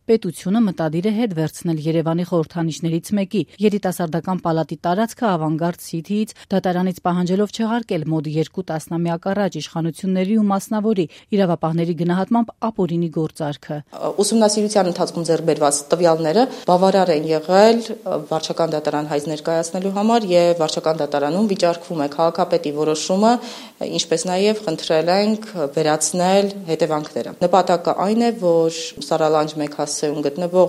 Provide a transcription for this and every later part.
Պետությունը մտադիր է հետ վերցնել Երևանի խորհրդանիշներից մեկի երիտասարդական պալատի տարածքը Ավանգարդ Սիթիից դատարանից պահանջելով չեղարկել մոտ 2 տասնամյակ առաջ իշխանությունների ու մասնավորի իրավապահների գնահատմամբ ապօրինի գործարքը։ Ուսումնասիրության ընթացքում ձեռք բերված տվյալները բավարար են եղել վարչական դատարան հայտ ներկայացնելու համար եւ վարչական դատարանում վիճարկվում է քաղաքապետի որոշումը, ինչպես նաեւ խնդրել ենք վերացնել հետևանքները։ Նպատակը այն է, որ Սարալանջ 1 հասցեում գտնվող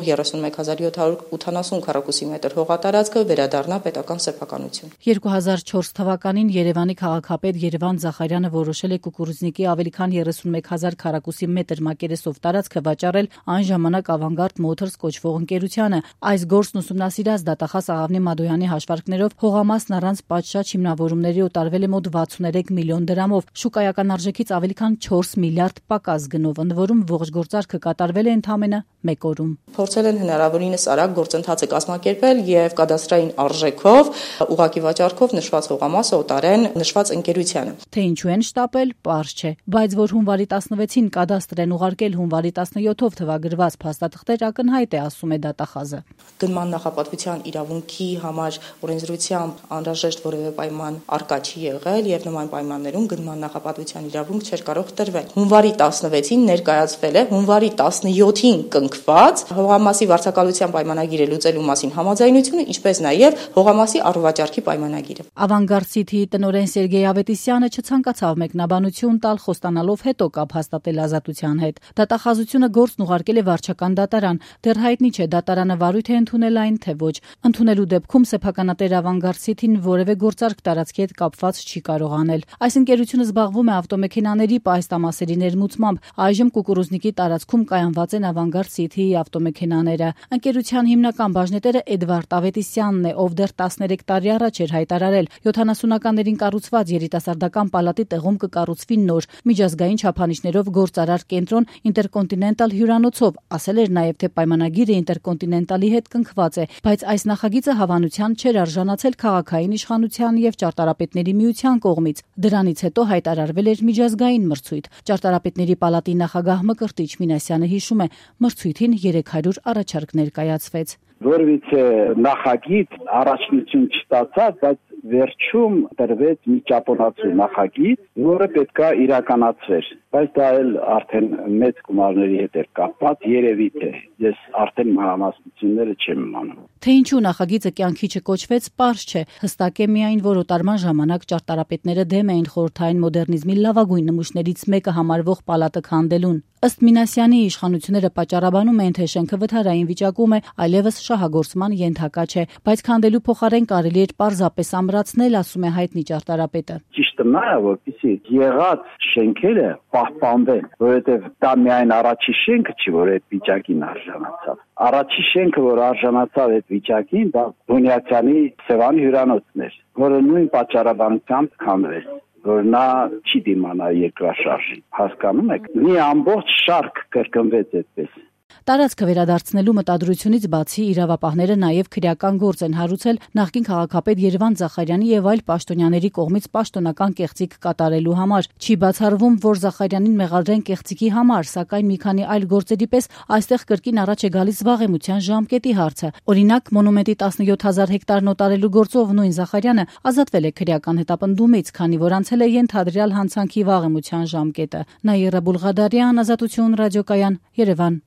31780 քառակուսի մետր հողատարածքը վերադառնա պետական սեփականություն։ 2004 թվականին Երևանի քաղաքապետ Երևան Զախարյանը որոշել է կուկուռուզնիկի ավելի քան 31000 քառակուսի մետր մակերեսով տարածքը վաճառել այն ժամանակ Ավանգարդ Motors կոչվող ընկերությանը։ Այս գործն ուսումնասիրած դատախազ Աղավնի Մադոյանի հաշվարկներով հողամասն առանց պատշաճ հիմնավորումների օտարվել է մոտ 63 միլիոն դրամով, շուկայական արժեքից ավելի քան 4 միլիարդ պակաս գնով, ընդ որում ողջ գործարքը կատարվել է ընդամենը 1 օրում։ Փորձել են հնարավորինս արագ գործընթացը կազմակերպել եւ կադաստրային արժեքով ուղղակի վաճառքով նշված հողամասը օտարեն նշված ընկերությանը։ Թե ինչու են շտապել, պարզ չէ, բայց որ հունվարի 16-ին կադաստր են ուղարկել հունվարի 17-ով թվագրված փաստաթղթեր ակնհայտ է, ասում է դատախազը։ Գնման նախապատվության իրավունքի համար օրենսդրությամբ անհրաժեշտ որևէ պայման առկա չի եղել եւ նման պայմաններում գնման նախապատվության իրավունք չէր կարող տրվել։ Հունվարի 16-ին ներկայացվել է հունվարի 17-ին կնքված հողամասի վարձակալության պայմանագիրը լուծելու մասին համաձայնությունը, ինչպես նաեւ հողամասի առվաճառքի պայմանագիրը։ Ավանգարդ Սիթիի տնօրեն Սերգեյ Ավետիսյանը չցանկացավ մեկնաբանություն տալ, խոստանալով հետո կապ հաստատել ազատության հետ։ Դատախազությունը գործն ուղարկել է վարչական դատարան։ Դեռ հայտնի չէ դատարանը վարույթ է ընդունել այն, թե ոչ։ Ընդունելու դեպքում սեփականատեր Ավանգարդ Սիթին որևէ գործարք տարածքի հետ կապված չի կարող անել։ Այս ընկերությունը զբաղվում է ավտոմեքենաների պահեստամասերի ներմուծմամբ։ Այժմ կուկուռուզնիկի տարածքում կայանված են Ավանգարդ Սիթիի ավտոմեքենաները։ Ընկերության հիմնական բաժնետերը Էդվարդ Ավետիսյանն է, ով դեռ 13 տարի առաջ էր հայտարարել 70-ականներին կառուցված երիտասարդական պալատի տեղում կկառուցվի նոր միջազգային չափանիշներով գործարար կենտրոն Ինտերկոնտինենտալ հյուրանոցով։ Ասել էր նաև, թե պայմանագիրը Ինտերկոնտինենտալի հետ կնքված է, բայց այս նախագիծը հավանության չէր արժանացել քաղաքային իշխանության եւ ճարտարապետների միության կողմից։ Դրանից հետո հայտարարվել էր միջազգային մրցույթ։ Ճարտարապետների պալատի նախագահ Մկրտիչ Մինասյանը հիշում է, մրցույթին 300 առաջարկ ներկայացվեց։ Որևիցե նախագիծ առաջնություն չստացավ, բայց վերջում տրվեց մի ճապոնացու նախագիծ, որը պետքա իրականացվեր, բայց դա էլ արդեն մեծ գումարների հետ էր կապված, երևի թե ես արդեն մանրամասնությունները չեմ իմանում։ Թե ինչու նախագիծը կյանքի չկոչվեց, պարզ չէ։ Հստակ է միայն, որ օտարման ժամանակ ճարտարապետները դեմ էին խորհրդային մոդեռնիզմի լավագույն նմուշներից մեկը համարվող պալատը քանդելուն։ Ըստ Մինասյանի իշխանությունները պատճառաբանում են, թե շենքը վթարային վիճակում է, այլևս շահագործման ենթակա չէ, բայց քանդելու փոխարեն կարելի էր պարզապես ամրացնել, ասում է հայտնի ճարտարապետը։ Ճիշտը նա է, որպեսզի եղած շենքերը պահպանվեն, որովհետև դա միայն առաջի շենքը չի, որ այդ վիճակին արժանացավ։ Առաջի շենքը, որ արժանացավ այդ վիճակին, դա Բունյացյանի Սևան հյուրանոցն էր, որը նույն պատճառաբանությամբ քանդվեց, որ նա չի դիմանա երկրաշարժին, հասկանում եք։ Մի ամբողջ շարք կրկնվեց այդպես։ Տարածքը վերադարձնելու մտադրությունից բացի իրավապահները նաև քրեական գործ են հարուցել նախկին քաղաքապետ Երևան Զախարյանի եւ այլ պաշտոնյաների կողմից պաշտոնական կեղծիք կատարելու համար։ Չի բացառվում, որ Զախարյանին մեղադրեն կեղծիքի համար, սակայն մի քանի այլ գործերի պես այստեղ կրկին առաջ է գալիս վաղեմության ժամկետի հարցը։ Օրինակ, մոնումենտի 17000 հեկտարն օտարելու գործով նույն Զախարյանը ազատվել է քրեական հետապնդումից, քանի որ անցել է ենթադրյալ հանցանքի վաղեմության ժամկետը։ Նաիրա Բուլղադարյան, Ազատություն ռադիոկայան, Երևան։